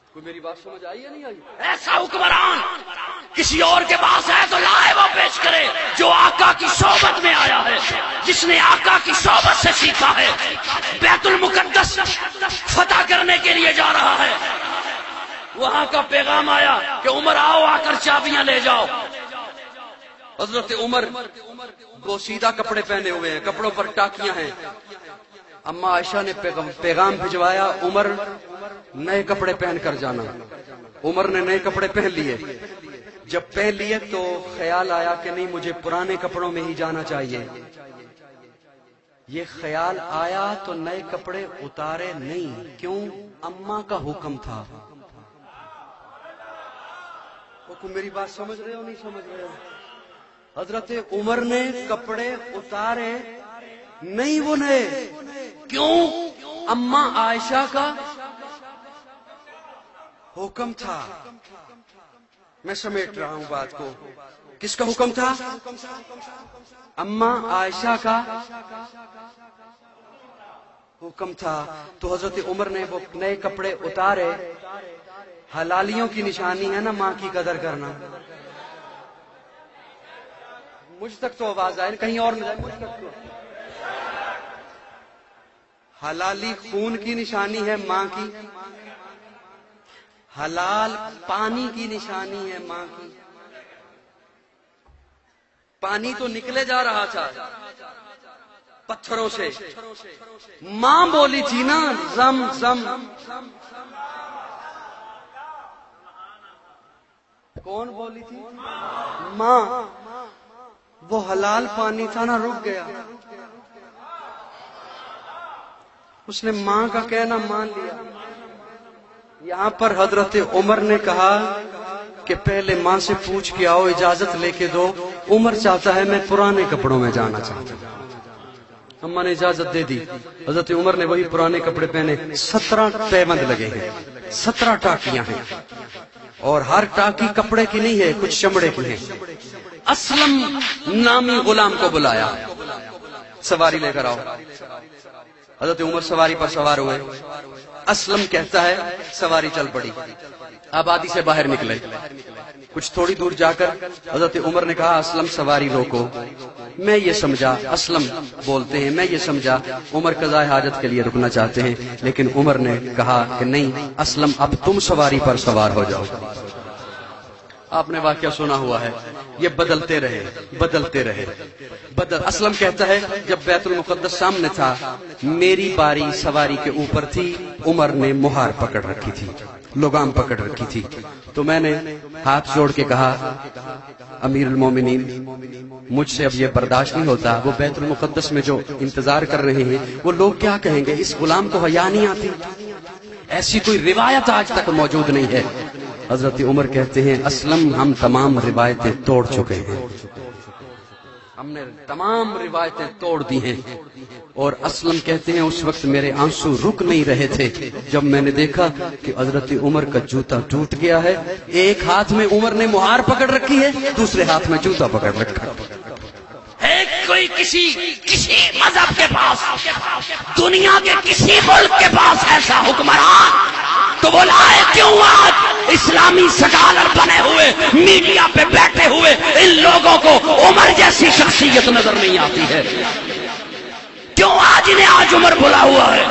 کوئی میری بات سمجھ آئی یا نہیں آئی؟ ایسا حکمران کسی اور کے پاس ہے تو لائے وہ پیش کرے جو آقا کی صحبت میں آیا ہے، جس نے آقا کی صحبت سے سیکھا ہے، بیت المقدس فتح کرنے کے لیے جا رہا ہے، وہاں کا پیغام آیا کہ عمر آؤ، آ کر چابیاں لے جاؤ۔ حضرت عمر گوسیدہ کپڑے پہنے ہوئے ہیں، کپڑوں پر ٹاکیاں ہیں۔ اما عائشہ نے پیغام بھجوایا، عمر نئے کپڑے پہن کر جانا۔ عمر نے نئے کپڑے پہن لیے۔ جب پہن لیے تو خیال آیا کہ نہیں، مجھے پرانے کپڑوں میں ہی جانا چاہیے۔ یہ خیال آیا تو نئے کپڑے اتارے نہیں۔ کیوں؟ اما کا حکم تھا۔ کوئی میری بات سمجھ رہے ہو نہیں سمجھ رہے ہو؟ حضرت عمر نے کپڑے اتارے نہیں، وہ نئے۔ کیوں؟ اما عائشہ کا حکم تھا۔ میں سمیٹ رہا ہوں بات کو۔ کس کا حکم تھا؟ اما عائشہ کا حکم تھا۔ تو حضرت عمر نے وہ نئے کپڑے اتارے۔ حلالیوں کی نشانی ہے نا ماں کی قدر کرنا۔ مجھ تک تو آواز آئے، کہیں اور نہ جائے، مجھ تک تو۔ حلالی خون کی نشانی ہے ماں کی، حلال پانی کی نشانی ہے ماں کی۔ پانی تو نکلے جا رہا تھا پتھروں سے، ماں بولی تھی نا زم زم۔ کون بولی تھی؟ ماں۔ وہ حلال پانی تھا نا، رک گیا۔ اس نے ماں کا کہنا مان لیا۔ یہاں پر حضرت عمر نے کہا کہ پہلے ماں سے پوچھ کے آؤ، اجازت لے کے دو۔ عمر چاہتا ہے میں پرانے کپڑوں میں جانا چاہتا ہوں۔ اماں نے اجازت دے دی۔ حضرت عمر نے وہی پرانے کپڑے پہنے۔ 17 پیبند لگے ہیں، 17 ٹاکیاں ہیں، اور ہر ٹاکی کپڑے کی نہیں ہے، کچھ چمڑے کی ہے۔ اسلم نامی غلام کو بلایا، سواری لے کر آؤ۔ حضرت عمر سواری پر سوار ہوئے۔ اسلم کہتا ہے، سواری چل پڑی۔ آبادی سے باہر نکلے۔ کچھ تھوڑی دور جا کر حضرت عمر نے کہا، اسلم سواری روکو۔ میں یہ سمجھا، اسلم بولتے ہیں، میں یہ سمجھا عمر قضاء حاجت کے لیے رکنا چاہتے ہیں، لیکن عمر نے کہا کہ نہیں اسلم، اب تم سواری پر سوار ہو جاؤ۔ آپ نے واقعہ سنا ہوا ہے، یہ بدلتے رہے بدلتے رہے۔ اسلم کہتا ہے، جب بیت المقدس سامنے تھا، میری باری سواری کے اوپر تھی، عمر نے مہار پکڑ رکھی تھی، لگام پکڑ رکھی تھی، تو میں نے ہاتھ جوڑ کے کہا، امیر المومنین مجھ سے اب یہ برداشت نہیں ہوتا، وہ بیت المقدس میں جو انتظار کر رہے ہیں وہ لوگ کیا کہیں گے، اس غلام کو حیا نہیں آتی؟ ایسی کوئی روایت آج تک موجود نہیں ہے۔ حضرت عمر کہتے ہیں، اسلم ہم تمام روایتیں توڑ چکے ہیں، ہم نے تمام روایتیں توڑ دی ہیں۔ اور اسلم کہتے ہیں، اس وقت میرے آنسو رک نہیں رہے تھے جب میں نے دیکھا کہ حضرت عمر کا جوتا ٹوٹ گیا ہے۔ ایک ہاتھ میں عمر نے مہار پکڑ رکھی ہے، دوسرے ہاتھ میں جوتا پکڑ رکھا ہے۔ کوئی کسی مذہب کے پاس، دنیا کے کسی ملک کے پاس ایسا حکمران تو وہ لائے کیوں؟ آج اسلامی سکالر بنے ہوئے میڈیا پہ بیٹھے ہوئے ان لوگوں کو عمر جیسی شخصیت نظر نہیں آتی ہے؟ کیوں آج انہیں آج عمر بھلا ہوا ہے؟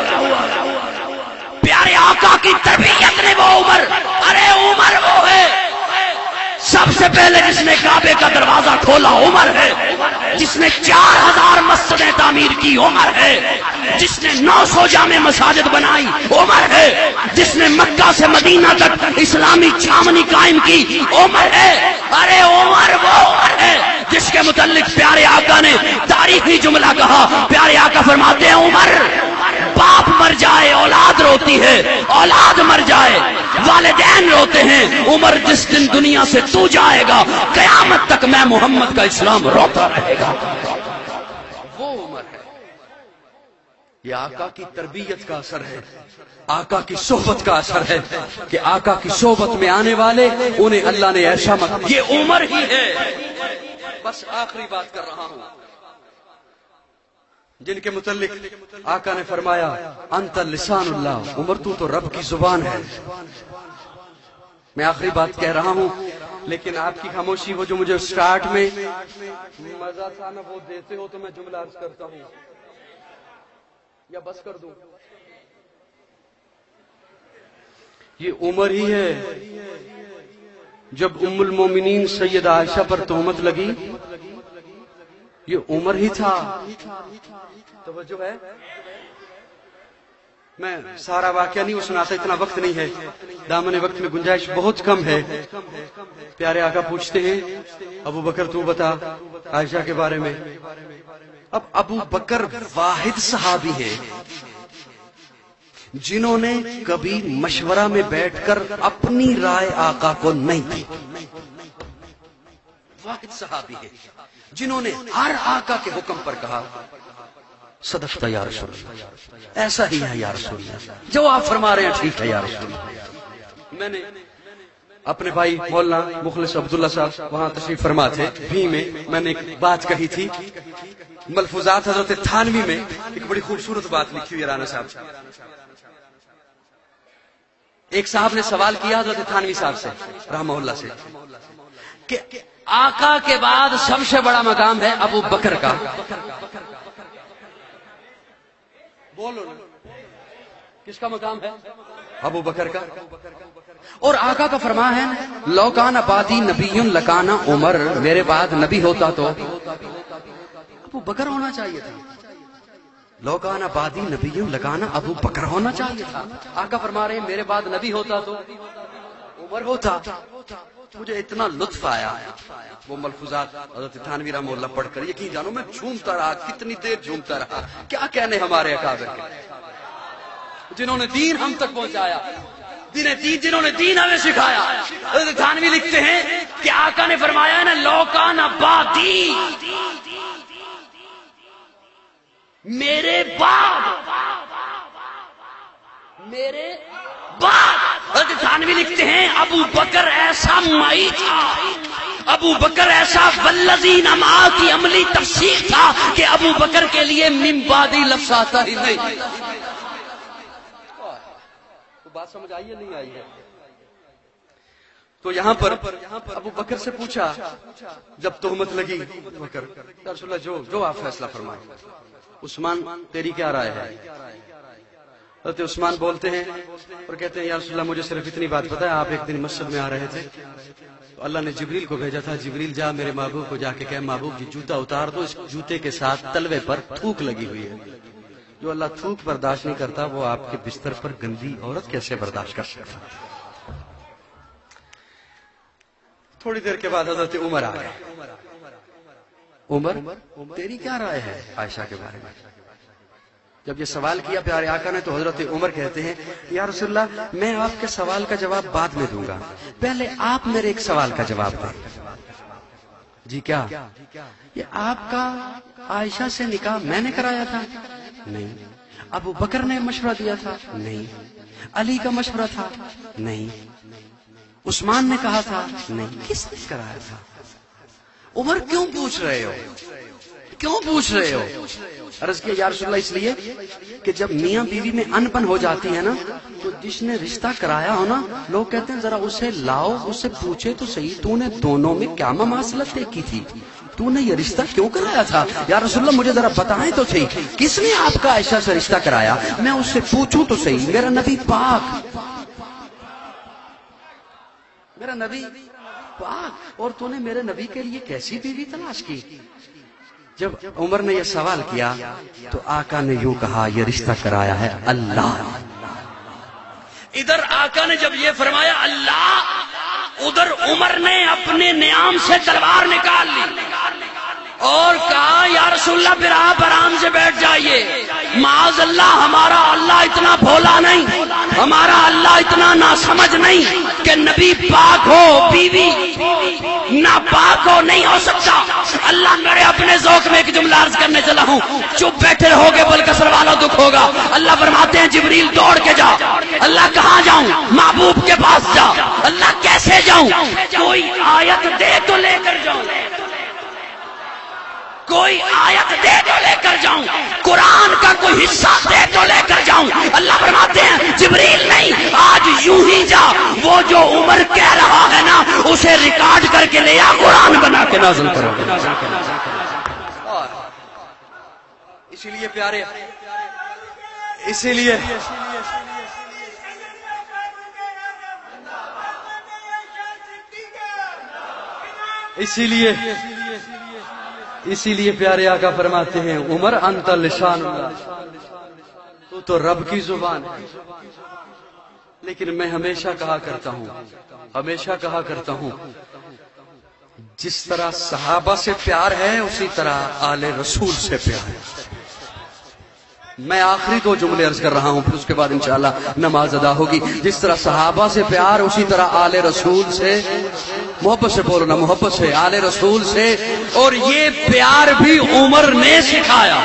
پیارے آقا کی تربیت نے وہ عمر، ارے عمر وہ ہے سب سے پہلے جس نے کعبے کا دروازہ کھولا، عمر ہے۔ جس نے 4000 مسجدیں تعمیر کی، عمر ہے۔ جس نے 900 جامع مساجد بنائی، عمر ہے۔ جس نے مکہ سے مدینہ تک اسلامی چامنی قائم کی، عمر ہے۔ ارے عمر وہ عمر ہے جس کے متعلق پیارے آقا نے تاریخی جملہ کہا۔ پیارے آقا فرماتے ہیں، عمر باپ مر جائے اولاد روتی ہے، اولاد مر جائے والدین روتے ہیں، عمر جس دن دنیا سے تو جائے گا قیامت تک میں محمد کا اسلام روتا رہے گا۔ وہ عمر ہے۔ یہ آقا کی تربیت کا اثر ہے، آقا کی صحبت کا اثر ہے کہ آقا کی صحبت میں آنے والے انہیں اللہ نے ایسا مقام، یہ عمر ہی ہے۔ بس آخری بات کر رہا ہوں، جن کے متعلق آقا نے فرمایا، انت لسان اللہ، عمر تو رب کی زبان ہے۔ میں آخری بات کہہ رہا ہوں، لیکن آپ کی خاموشی وہ جو مجھے سٹارٹ میں مزہ تھا نا وہ دیتے ہو تو میں جملہ عرض کرتا ہوں یا بس کر دوں. یہ عمر ہی ہے جب ام المومنین سیدہ عائشہ پر تہمت لگی، یہ عمر ہی تھا. توجہ ہے؟ میں سارا واقعہ نہیں وہ سناتا، اتنا وقت نہیں ہے، دامن وقت میں گنجائش بہت کم ہے. پیارے آقا پوچھتے ہیں ابو بکر تو بتا عائشہ کے بارے میں. اب ابو بکر واحد صحابی ہے جنہوں نے کبھی مشورہ میں بیٹھ کر اپنی رائے آقا کو نہیں دی. واحد صحابی ہے جنہوں نے ہر آقا کے حکم پر کہا صدقت یا رسول اللہ، ایسا ہی ہے یا رسول اللہ، جو آپ فرما رہے ہیں ٹھیک ہے یا رسول اللہ. میں نے اپنے بھائی مولانا مخلص عبداللہ صاحب وہاں تشریف فرما تھے بھی میں نے ایک بات کہی تھی، ملفوظات حضرت تھانوی میں ایک بڑی خوبصورت بات لکھی ہوئی رانا صاحب. ایک صاحب نے سوال کیا حضرت تھانوی صاحب سے رحمہ اللہ سے کہ آقا کے بعد سب سے بڑا مقام ہے ابو بکر کا، بولو نا کس کا مقام ہے؟ ابو بکر کا. اور آقا کا فرمان ہے لو کان بعدی نبی لکان عمر، میرے بعد نبی ہوتا تو ابو بکر ہونا چاہیے تھا. لو کان بعدی نبی لکان ابو بکر ہونا چاہیے تھا. آقا فرما رہے ہیں میرے بعد نبی ہوتا تو عمر ہوتا. مجھے اتنا لطف آیا وہ ملفوظات حضرت تھانوی رحمہ اللہ پڑھ کر، یقین جانو میں جھومتا رہا، کتنی دیر جھومتا رہا. کیا کہنے ہمارے اکابر کے جنہوں نے دین ہم تک پہنچایا، جنہوں نے دین ہمیں سکھایا. حضرت تھانوی لکھتے ہیں کہ آقا نے فرمایا نا لو کان بعدی، میرے بعد حضرت تھانوی لکھتے ہیں ابو بکر ایسا مائی تھا، ابو بکر ایسا والذی نما کی عملی تفسیر تھا کہ ابو بکر کے لیے من بعدی لفظ آتا ہی نہیں. بات سمجھ آئی ہے نہیں آئی ہے؟ تو یہاں پر ابو بکر سے پوچھا جب تہمت لگی بکر یا رسول اللہ جو آپ فیصلہ فرمائیں. عثمان تیری کیا رائے ہے؟ حضرت عثمان بولتے ہیں اور کہتے ہیں یا رسول اللہ مجھے صرف اتنی بات پتا ہے، آپ ایک دن مسجد میں آ رہے تھے تو اللہ نے جبریل کو بھیجا تھا، جبریل جا میرے محبوب کو جا کے کہ محبوب جی جوتا اتار دو، اس جوتے کے ساتھ تلوے پر تھوک لگی ہوئی ہے. جو اللہ تھوک برداشت نہیں کرتا وہ آپ کے بستر پر گندی عورت کیسے برداشت کر سکتا؟ تھوڑی دیر کے بعد حضرت عمر آ گئے. عمر تیری کیا رائے ہے عائشہ کے بارے میں؟ جب یہ سوال کیا پیارے آقا نے تو حضرت عمر کہتے ہیں یا رسول اللہ میں آپ کے سوال کا جواب بعد میں دوں گا، پہلے آپ میرے ایک سوال کا جواب دیں. جی کیا؟ یہ آپ کا عائشہ سے نکاح میں نے کرایا تھا؟ نہیں. ابو بکر نے مشورہ دیا تھا؟ نہیں. علی کا مشورہ تھا؟ نہیں. عثمان نے کہا تھا؟ نہیں. کس نے کرایا تھا؟ عمر کیوں پوچھ رہے ہو؟ عرض کیا یا رسول اللہ اس لیے کہ جب میاں بیوی میں ان پن ہو جاتی ہے نا تو جس نے رشتہ کرایا ہو نا لوگ کہتے ہیں ذرا اسے لاؤ، اسے پوچھے تو صحیح تو نے دونوں میں کیا مماثلت طے کی تھی، تو نے یہ رشتہ کیوں کرایا تھا؟ یا رسول اللہ مجھے ذرا بتائیں تو صحیح کس نے آپ کا عائشہ سے رشتہ کرایا، میں اس سے پوچھوں تو صحیح. میرا نبی پاک اور تو نے میرے نبی کے لیے کیسی بیوی تلاش کی؟ جب عمر نے یہ سوال کیا تو آقا نے یوں کہا یہ رشتہ کرایا ہے اللہ. ادھر آقا نے جب یہ فرمایا اللہ، ادھر عمر نے اپنے نیام سے تلوار نکال لی اور کہا یا رسول اللہ پھر آپ آرام سے بیٹھ جائیے. معاذ اللہ، ہمارا اللہ اتنا بھولا نہیں، ہمارا اللہ اتنا ناسمجھ نہیں کہ نبی پاک ہو بیوی ناپاک ہو نہیں ہو سکتا. اللہ میرے اپنے ذوق میں ایک جملہ عرض کرنے چلا ہوں، چپ بیٹھے رہو گے بل کسر والا دکھ ہوگا. اللہ فرماتے ہیں جبریل دوڑ کے جا. اللہ کہاں جاؤں؟ محبوب کے پاس جا. اللہ کیسے جاؤں؟ کوئی آیت دے تو لے کر جاؤں. کوئی آیت دے تو لے کر جاؤں، قرآن کا کوئی حصہ دے تو لے کر جاؤں۔ اللہ فرماتے ہیں جبریل نہیں، آج یوں ہی جا، وہ جو عمر کہہ رہا ہے نا اسے ریکارڈ کر کے لے آ، قرآن بنا کے نازل کرو۔ اسی لیے پیارے، اسی لیے اسی لیے پیارے آقا فرماتے ہیں عمر انت لسان اللہ، تو رب کی زبان ہے۔ لیکن میں ہمیشہ کہا کرتا ہوں جس طرح صحابہ سے پیار ہے اسی طرح آل رسول سے پیار ہے۔ میں آخری 2 جملے عرض کر رہا ہوں، پھر اس کے بعد انشاءاللہ نماز ادا ہوگی۔ جس طرح صحابہ سے پیار اسی طرح آل رسول سے، محبت سے بولو نا، محبت سے، آل رسول سے۔ اور یہ پیار بھی عمر نے سکھایا۔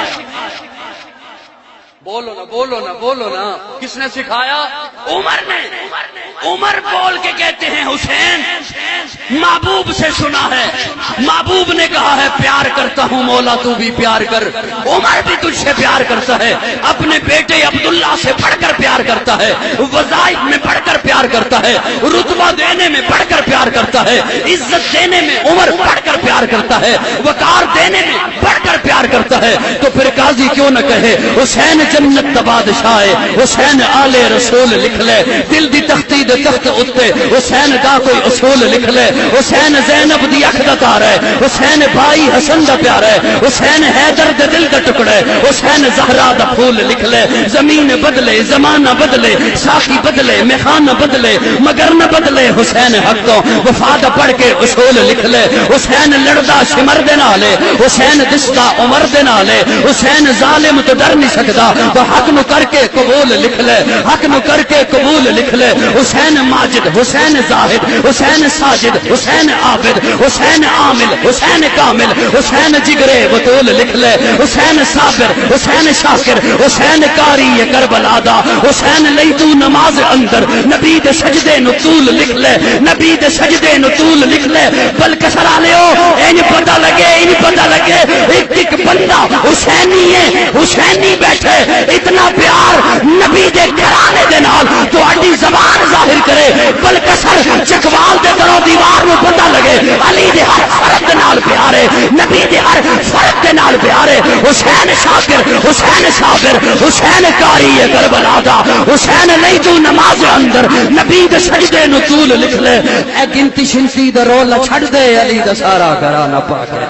بولو نا، کس نے سکھایا؟ عمر نے۔ عمر بول کے کہتے ہیں حسین محبوب سے سنا ہے، محبوب نے کہا ہے پیار کرتا ہوں مولا تو بھی پیار کر۔ عمر بھی تجھ سے پیار کرتا ہے، اپنے بیٹے عبداللہ سے بڑھ کر پیار کرتا ہے، وظائف میں بڑھ کر پیار کرتا ہے، رتبہ دینے میں بڑھ کر پیار کرتا ہے، عزت دینے میں عمر بڑھ کر پیار کرتا ہے، وقار دینے میں بڑھ کر پیار کرتا ہے۔ تو پھر قاضی کیوں نہ کہے حسین جنت دا بادشاہ ہے، حسین آل رسول لکھ لے، دل دی تختی دے تخت اتے حسین دا کوئی اصول لکھ لے، حسین زینب دی اکھ دا تار ہے، حسین بھائی حسن دا پیار ہے، حسین حیدر دے دل دا ٹکڑا ہے، حسین زہرا دا پھول لکھ لے۔ زمین بدلے، زمانہ بدلے، ساقی بدلے، میخانہ بدلے، مگر نہ بدلے حسین حق تو وفا دا پڑھ کے اصول لکھ لے۔ حسین لڑدا سمر دے نالے، حسین دستا عمر دے نالے، حسین ظالم تو ڈر نہیں سکدا تو حق نو کر کے قبول لکھ لے، حق نو کر کے قبول لکھ لے۔ حسین ماجد، حسین زاہد، حسین ساجد، حسین عابد، حسین عامل، حسین کامل، حسین جگرے بطول لکھ لے۔ حسین صابر، حسین شاکر، حسین قاری کربلا دا، حسین لئی تو نماز اندر نبی دے سجدے نو طول لکھ لے، نبی دے سجدے نو طول لکھ لے۔ بلکہ سرا لیو این پتہ لگے ایک ایک بندہ حسینی ہے، حسینی بیٹھے، اتنا پیار نبی دے گھرانے دے نال تہاڈی زبان ظاہر کرے، بلکہ سر چکوال دے کرو دیوار نو پتہ لگے علی دے ہر فرد دے نال پیار ہے، نبی دے ہر فرد دے نال پیار ہے۔ حسین شاکر، حسین صابر، حسین قاری کربلا دا، حسین نہیں تو نماز اندر نبی دے سجدے نو طول لکھ لے۔ اے گنتی شنتی دا رولا چھڑ دے علی دا سارا گھرانہ پاک ہے۔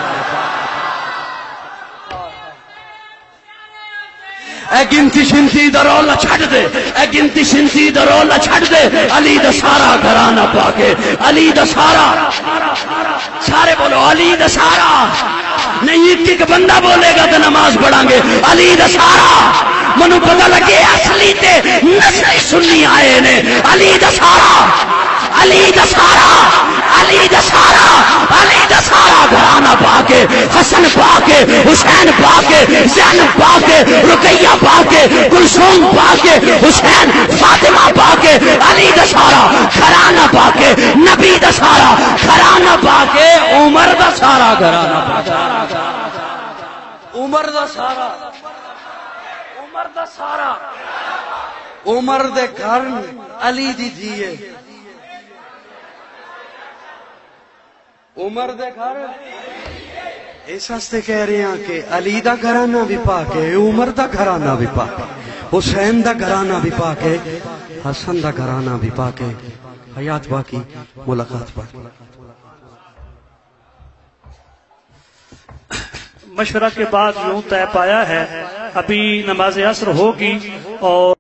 اے گنتی شنتی دا رولا چھڑ دے، اے گنتی شنتی دا رولا چھڑ دے، علی دا سارا گھرانہ پاکے، علی دا سارا، سارے بولو علی دا سارا، نہیں ایک ایک بندہ بولے گا تو نماز پڑھیں گے، علی دا سارا۔ منو پتہ لگے اصلی تے نسلی سنی آئے نے، علی دا سارا، علی دا سارا، علی دا سارا، علی دا سارا گھرانہ پاکے، حسن پاکے، حسین پاکے، زینب پاکے، رقیہ پاکے، کلثوم پاکے، حسین فاطمہ پاکے، علی دا سارا گھرانہ پاکے، نبی دا سارا گھرانہ پاکے، عمر دا سارا گھرانہ پاکے، عمر دا سارا، عمر دا سارا، عمر دے گھر علی دی دیئے، عمر دے گھر اس واسطے کہہ رہے ہیں کہ علی دا گھرانہ بھی پاک ہے، عمر دا گھرانہ بھی پاک ہے، حسین دا گھرانہ بھی پاک ہے، حسن دا گھرانہ بھی پاک ہے۔ حیات باقی، ملاقات باقی۔ مشورہ کے بعد یوں طے پایا ہے ابھی نماز عصر ہوگی اور